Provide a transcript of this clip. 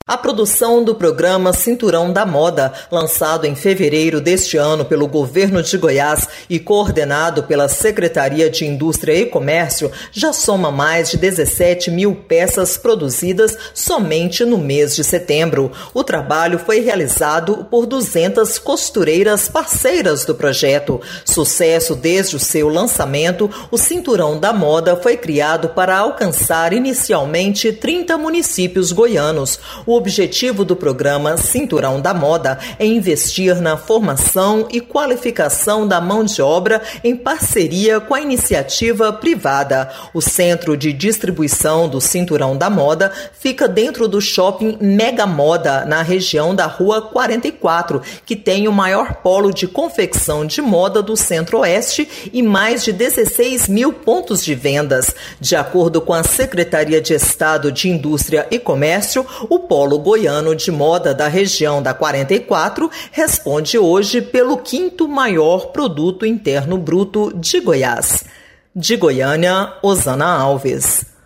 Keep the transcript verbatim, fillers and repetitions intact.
A produção do programa Cinturão da Moda, lançado em fevereiro deste ano pelo governo de Goiás e coordenado pela Secretaria de Indústria e Comércio, já soma mais de dezessete mil peças produzidas somente no mês de setembro. O trabalho foi realizado por duzentas costureiras parceiras do projeto. Sucesso desde o seu lançamento, o Cinturão da Moda foi criado para alcançar inicialmente trinta municípios goianos. O O objetivo do programa Cinturão da Moda é investir na formação e qualificação da mão de obra em parceria com a iniciativa privada. O centro de distribuição do Cinturão da Moda fica dentro do shopping Mega Moda, na região da Rua quarenta e quatro, que tem o maior polo de confecção de moda do Centro-Oeste e mais de dezesseis mil pontos de vendas. De acordo com a Secretaria de Estado de Indústria e Comércio, o polo O goiano de moda da região da quarenta e quatro responde hoje pelo quinto maior produto interno bruto de Goiás. De Goiânia, Osana Alves.